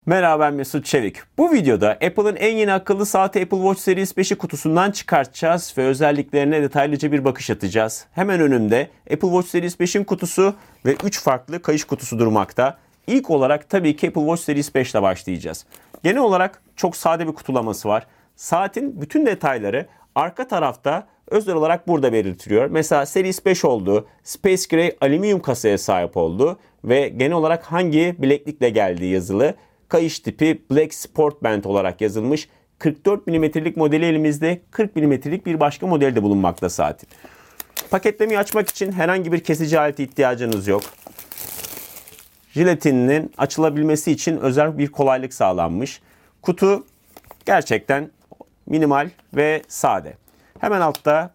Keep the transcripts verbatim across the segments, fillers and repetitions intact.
Merhaba, ben Mesut Çevik. Bu videoda Apple'ın en yeni akıllı saati Apple Watch Series beşi kutusundan çıkartacağız ve özelliklerine detaylıca bir bakış atacağız. Hemen önümde Apple Watch Series beşin kutusu ve üç farklı kayış kutusu durmakta. İlk olarak tabii ki Apple Watch Series beş ile başlayacağız. Genel olarak çok sade bir kutulaması var. Saatin bütün detayları arka tarafta özel olarak burada belirtiliyor. Mesela Series beş olduğu, Space Gray alüminyum kasaya sahip olduğu ve genel olarak hangi bileklikle geldiği yazılı. Kayış tipi Black Sport Band olarak yazılmış. kırk dört milimetrelik modeli elimizde, kırk milimetrelik bir başka modeli de bulunmakta saatin. Paketlemeyi açmak için herhangi bir kesici aleti ihtiyacınız yok. Jiletininin açılabilmesi için özel bir kolaylık sağlanmış. Kutu gerçekten minimal ve sade. Hemen altta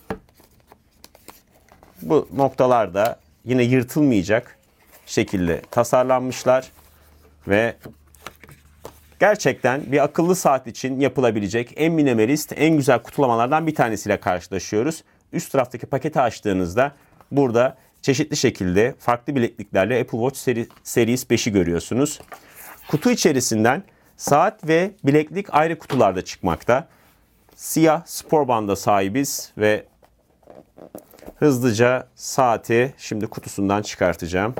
bu noktalarda yine yırtılmayacak şekilde tasarlanmışlar ve gerçekten bir akıllı saat için yapılabilecek en minimalist, en güzel kutulamalardan bir tanesiyle karşılaşıyoruz. Üst taraftaki paketi açtığınızda burada çeşitli şekilde farklı bilekliklerle Apple Watch Series beşi görüyorsunuz. Kutu içerisinden saat ve bileklik ayrı kutularda çıkmakta. Siyah spor banda sahibiz ve hızlıca saati şimdi kutusundan çıkartacağım.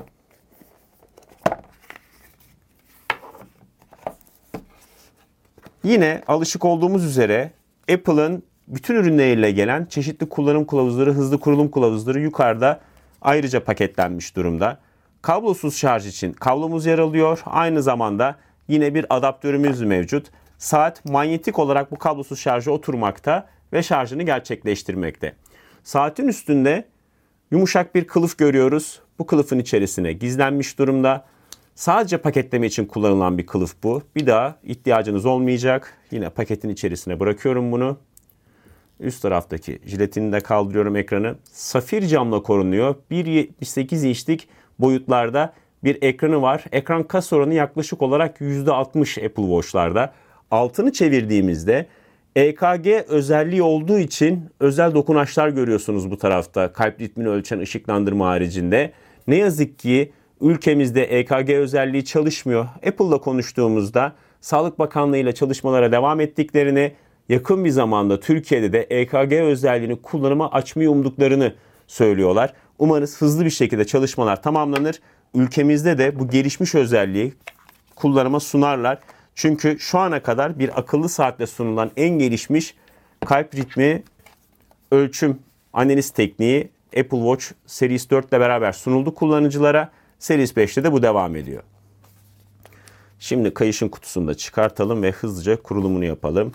Yine alışık olduğumuz üzere Apple'ın bütün ürünleriyle gelen çeşitli kullanım kılavuzları, hızlı kurulum kılavuzları yukarıda ayrıca paketlenmiş durumda. Kablosuz şarj için kablomuz yer alıyor. Aynı zamanda yine bir adaptörümüz mevcut. Saat manyetik olarak bu kablosuz şarja oturmakta ve şarjını gerçekleştirmekte. Saatin üstünde yumuşak bir kılıf görüyoruz. Bu kılıfın içerisine gizlenmiş durumda. Sadece paketleme için kullanılan bir kılıf bu. Bir daha ihtiyacınız olmayacak. Yine paketin içerisine bırakıyorum bunu. Üst taraftaki jiletini de kaldırıyorum ekranı. Safir camla korunuyor. bir virgül yetmiş sekiz inçlik boyutlarda bir ekranı var. Ekran kas oranı yaklaşık olarak yüzde altmış Apple Watch'larda. Altını çevirdiğimizde E K G özelliği olduğu için özel dokunaçlar görüyorsunuz bu tarafta. Kalp ritmini ölçen ışıklandırma haricinde. Ne yazık ki ülkemizde E K G özelliği çalışmıyor. Apple'la konuştuğumuzda Sağlık Bakanlığı ile çalışmalara devam ettiklerini, yakın bir zamanda Türkiye'de de E K G özelliğini kullanıma açmayı umduklarını söylüyorlar. Umarız hızlı bir şekilde çalışmalar tamamlanır. Ülkemizde de bu gelişmiş özelliği kullanıma sunarlar. Çünkü şu ana kadar bir akıllı saatle sunulan en gelişmiş kalp ritmi ölçüm analiz tekniği Apple Watch Series dört ile beraber sunuldu kullanıcılara. Series beşte de bu devam ediyor. Şimdi kayışın kutusunu da çıkartalım ve hızlıca kurulumunu yapalım.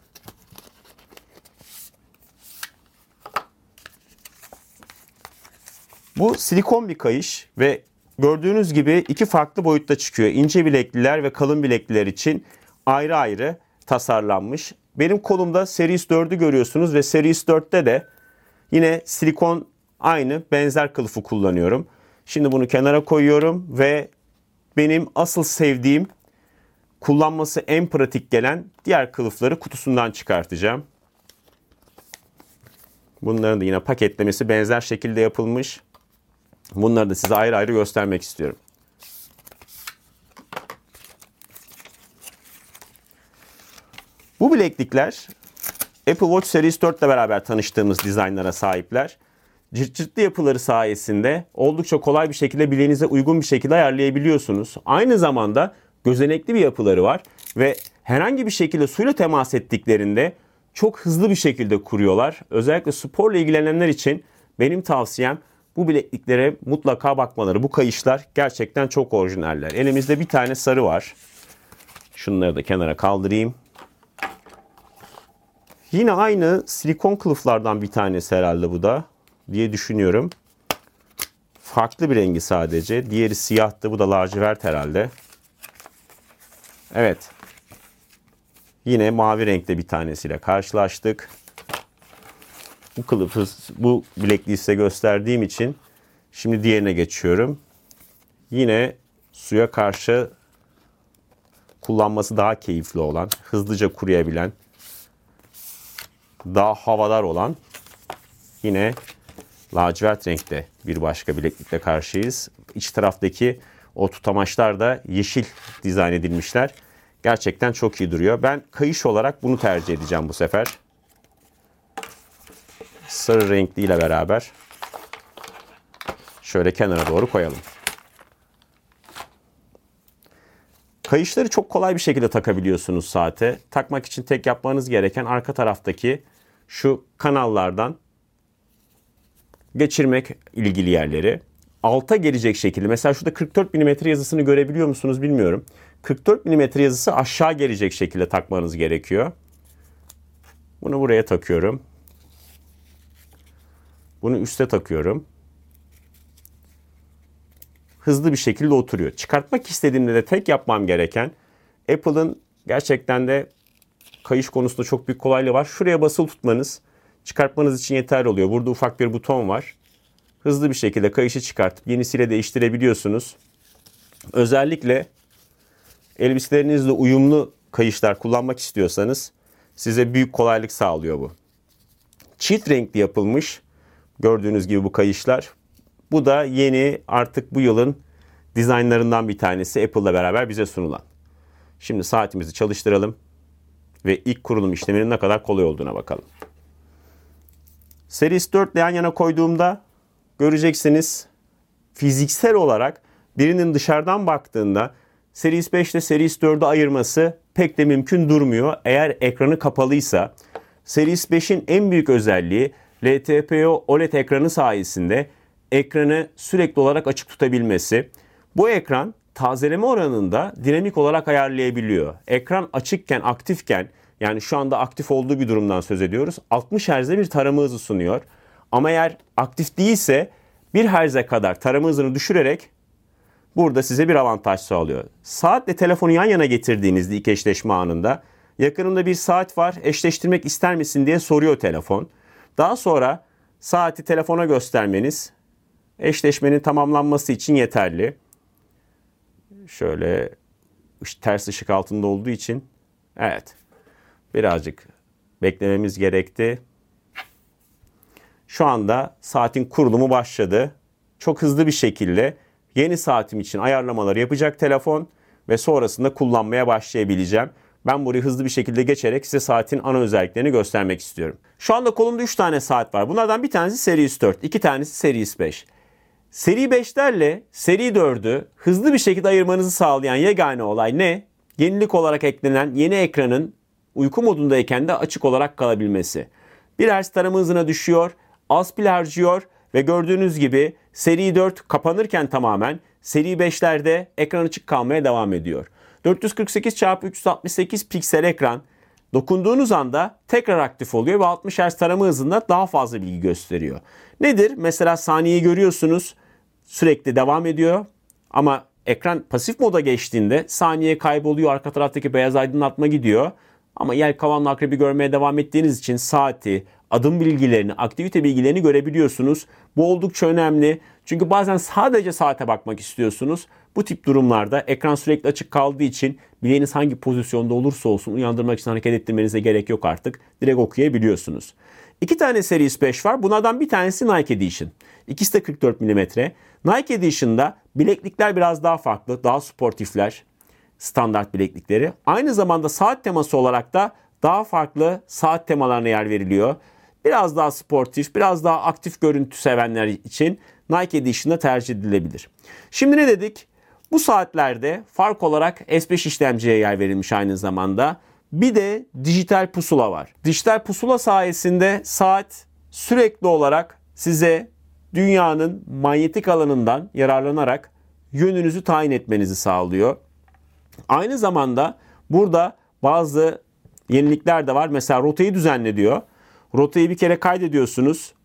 Bu silikon bir kayış ve gördüğünüz gibi iki farklı boyutta çıkıyor. İnce bilekliler ve kalın bilekliler için ayrı ayrı tasarlanmış. Benim kolumda Series dördü görüyorsunuz ve Series dörtte de yine silikon aynı benzer kılıfı kullanıyorum. Şimdi bunu kenara koyuyorum ve benim asıl sevdiğim, kullanması en pratik gelen diğer kılıfları kutusundan çıkartacağım. Bunların da yine paketlemesi benzer şekilde yapılmış. Bunları da size ayrı ayrı göstermek istiyorum. Bu bileklikler Apple Watch Series dört ile beraber tanıştığımız dizaynlara sahipler. Cırt cırtlı yapıları sayesinde oldukça kolay bir şekilde bileğinize uygun bir şekilde ayarlayabiliyorsunuz. Aynı zamanda gözenekli bir yapıları var ve herhangi bir şekilde suyla temas ettiklerinde çok hızlı bir şekilde kuruyorlar. Özellikle sporla ilgilenenler için benim tavsiyem bu bilekliklere mutlaka bakmaları. Bu kayışlar gerçekten çok orijinaller. Elimizde bir tane sarı var. Şunları da kenara kaldırayım. Yine aynı silikon kılıflardan bir tanesi herhalde bu da diye düşünüyorum. Farklı bir rengi sadece. Diğeri siyahtı. Bu da lacivert herhalde. Evet. Yine mavi renkte bir tanesiyle karşılaştık. Bu kılıfı, bu bilekliği size gösterdiğim için şimdi diğerine geçiyorum. Yine suya karşı kullanması daha keyifli olan, hızlıca kuruyabilen, daha havadar olan yine lacivert renkte bir başka bileklikle karşıyız. İç taraftaki O tutamaçlar da yeşil dizayn edilmişler. Gerçekten çok iyi duruyor. Ben kayış olarak bunu tercih edeceğim bu sefer. Sarı renkliyle beraber şöyle kenara doğru koyalım. Kayışları çok kolay bir şekilde takabiliyorsunuz saate. Takmak için tek yapmanız gereken arka taraftaki şu kanallardan geçirmek ilgili yerleri. Alta gelecek şekilde. Mesela şurada kırk dört milimetre yazısını görebiliyor musunuz bilmiyorum. kırk dört milimetre yazısı aşağı gelecek şekilde takmanız gerekiyor. Bunu buraya takıyorum. Bunu üste takıyorum. Hızlı bir şekilde oturuyor. Çıkartmak istediğimde de tek yapmam gereken, Apple'ın gerçekten de kayış konusunda çok büyük kolaylığı var. Şuraya basılı tutmanız çıkartmanız için yeterli oluyor. Burada ufak bir buton var. Hızlı bir şekilde kayışı çıkartıp yenisiyle değiştirebiliyorsunuz. Özellikle elbiselerinizle uyumlu kayışlar kullanmak istiyorsanız size büyük kolaylık sağlıyor bu. Çift renkli yapılmış gördüğünüz gibi bu kayışlar. Bu da yeni artık bu yılın dizaynlarından bir tanesi Apple'la beraber bize sunulan. Şimdi saatimizi çalıştıralım ve ilk kurulum işleminin ne kadar kolay olduğuna bakalım. Series dört ile yan yana koyduğumda göreceksiniz fiziksel olarak birinin dışarıdan baktığında Series beş ile Series dördü ayırması pek de mümkün durmuyor eğer ekranı kapalıysa. Series beşin en büyük özelliği L T P O O L E D ekranı sayesinde ekranı sürekli olarak açık tutabilmesi. Bu ekran tazeleme oranında dinamik olarak ayarlayabiliyor. Ekran açıkken, aktifken, yani şu anda aktif olduğu bir durumdan söz ediyoruz, altmış hertz'e bir tarama hızı sunuyor. Ama eğer aktif değilse bir hertz'e kadar tarama hızını düşürerek burada size bir avantaj sağlıyor. Saatle telefonu yan yana getirdiğinizde ilk eşleşme anında yakınımda bir saat var, eşleştirmek ister misin diye soruyor telefon. Daha sonra saati telefona göstermeniz eşleşmenin tamamlanması için yeterli. Şöyle ters ışık altında olduğu için evet birazcık beklememiz gerekti. Şu anda saatin kurulumu başladı. Çok hızlı bir şekilde yeni saatim için ayarlamaları yapacak telefon ve sonrasında kullanmaya başlayabileceğim. Ben burayı hızlı bir şekilde geçerek size saatin ana özelliklerini göstermek istiyorum. Şu anda kolumda üç tane saat var. Bunlardan bir tanesi Series dört, iki tanesi Series beş. Seri beşlerle Seri dördü hızlı bir şekilde ayırmanızı sağlayan yegane olay ne? Yenilik olarak eklenen yeni ekranın uyku modundayken de açık olarak kalabilmesi. Bir hertz tarama hızına düşüyor, az pil harcıyor ve gördüğünüz gibi Seri dört kapanırken tamamen Seri beşlerde ekran açık kalmaya devam ediyor. dört yüz kırk sekiz çarpı üç yüz altmış sekiz piksel ekran dokunduğunuz anda tekrar aktif oluyor ve altmış hertz tarama hızında daha fazla bilgi gösteriyor. Nedir? Mesela saniyeyi görüyorsunuz. Sürekli devam ediyor ama ekran pasif moda geçtiğinde saniye kayboluyor, arka taraftaki beyaz aydınlatma gidiyor. Ama yelkovanla akrebi görmeye devam ettiğiniz için saati, adım bilgilerini, aktivite bilgilerini görebiliyorsunuz. Bu oldukça önemli. Çünkü bazen sadece saate bakmak istiyorsunuz. Bu tip durumlarda ekran sürekli açık kaldığı için bileğiniz hangi pozisyonda olursa olsun uyandırmak için hareket ettirmenize gerek yok artık. Direkt okuyabiliyorsunuz. İki tane Series beş var. Bunlardan bir tanesi Nike Edition. İkisi de kırk dört milimetre. Nike Edition'da bileklikler biraz daha farklı. Daha sportifler. Standart bileklikleri. Aynı zamanda saat teması olarak da daha farklı saat temalarına yer veriliyor. Biraz daha sportif, biraz daha aktif görüntü sevenler için Nike Edition'da tercih edilebilir. Şimdi ne dedik? Bu saatlerde fark olarak S beş işlemciye yer verilmiş aynı zamanda. Bir de dijital pusula var. Dijital pusula sayesinde saat sürekli olarak size dünyanın manyetik alanından yararlanarak yönünüzü tayin etmenizi sağlıyor. Aynı zamanda burada bazı yenilikler de var. Mesela rotayı düzenle diyor. Rotayı bir kere kaydediyorsunuz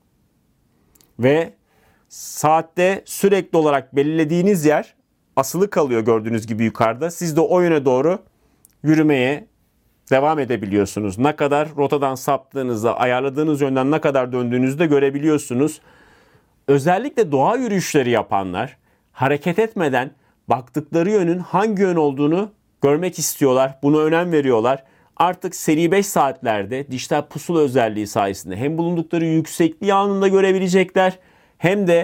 ve saatte sürekli olarak belirlediğiniz yer asılı kalıyor gördüğünüz gibi yukarıda. Siz de o yöne doğru yürümeye devam edebiliyorsunuz. Ne kadar rotadan saptığınızda, ayarladığınız yönden ne kadar döndüğünüzü de görebiliyorsunuz. Özellikle doğa yürüyüşleri yapanlar hareket etmeden baktıkları yönün hangi yön olduğunu görmek istiyorlar. Buna önem veriyorlar. Artık seri beş saatlerde dijital pusula özelliği sayesinde hem bulundukları yüksekliği anında görebilecekler hem de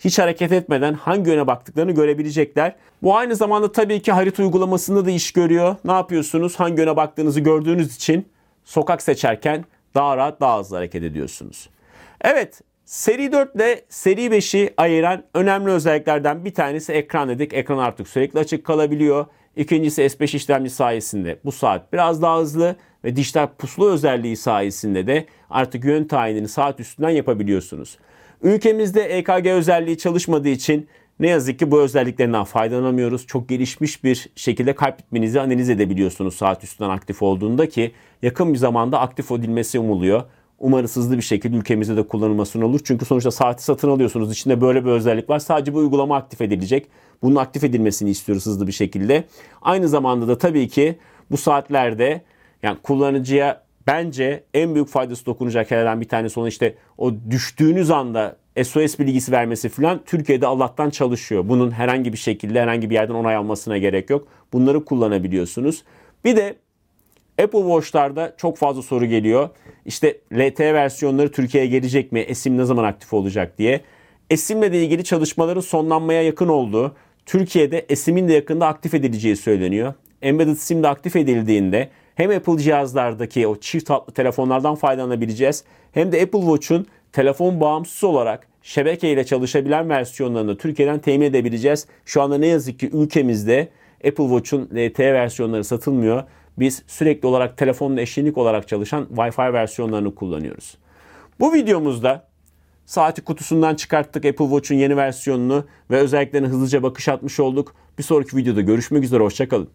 hiç hareket etmeden hangi yöne baktıklarını görebilecekler. Bu aynı zamanda tabii ki harita uygulamasında da iş görüyor. Ne yapıyorsunuz? Hangi yöne baktığınızı gördüğünüz için sokak seçerken daha rahat, daha hızlı hareket ediyorsunuz. Evet, seri dört ile seri beşi ayıran önemli özelliklerden bir tanesi ekran dedik. Ekran artık sürekli açık kalabiliyor. İkincisi S beş işlemci sayesinde bu saat biraz daha hızlı ve dijital pusula özelliği sayesinde de artık yön tayinini saat üstünden yapabiliyorsunuz. Ülkemizde E K G özelliği çalışmadığı için ne yazık ki bu özelliklerinden faydalanamıyoruz. Çok gelişmiş bir şekilde kalp ritminizi analiz edebiliyorsunuz saat üstünden aktif olduğunda ki yakın bir zamanda aktif edilmesi umuluyor. Umarız hızlı bir şekilde ülkemizde de kullanılmasını olur. Çünkü sonuçta saati satın alıyorsunuz. İçinde böyle bir özellik var. Sadece bu uygulama aktif edilecek. Bunun aktif edilmesini istiyoruz hızlı bir şekilde. Aynı zamanda da tabii ki bu saatlerde yani kullanıcıya bence en büyük faydası dokunacak şeylerden bir tanesi olan işte o düştüğünüz anda S O S bilgisi vermesi falan Türkiye'de Allah'tan çalışıyor. Bunun herhangi bir şekilde herhangi bir yerden onay almasına gerek yok. Bunları kullanabiliyorsunuz. Bir de Apple Watch'larda çok fazla soru geliyor. İşte L T E versiyonları Türkiye'ye gelecek mi? eSIM ne zaman aktif olacak diye. eSIM'le de ilgili çalışmaların sonlanmaya yakın olduğu, Türkiye'de eSIM'in de yakında aktif edileceği söyleniyor. Embedded SIM de aktif edildiğinde hem Apple cihazlardaki o çift hatlı telefonlardan faydalanabileceğiz hem de Apple Watch'un telefon bağımsız olarak şebekeyle çalışabilen versiyonlarını Türkiye'den temin edebileceğiz. Şu anda ne yazık ki ülkemizde Apple Watch'un L T E versiyonları satılmıyor. Biz sürekli olarak telefonla eşlik olarak çalışan Wi-Fi versiyonlarını kullanıyoruz. Bu videomuzda saati kutusundan çıkarttık, Apple Watch'un yeni versiyonunu ve özelliklerine hızlıca bakış atmış olduk. Bir sonraki videoda görüşmek üzere, hoşça kalın.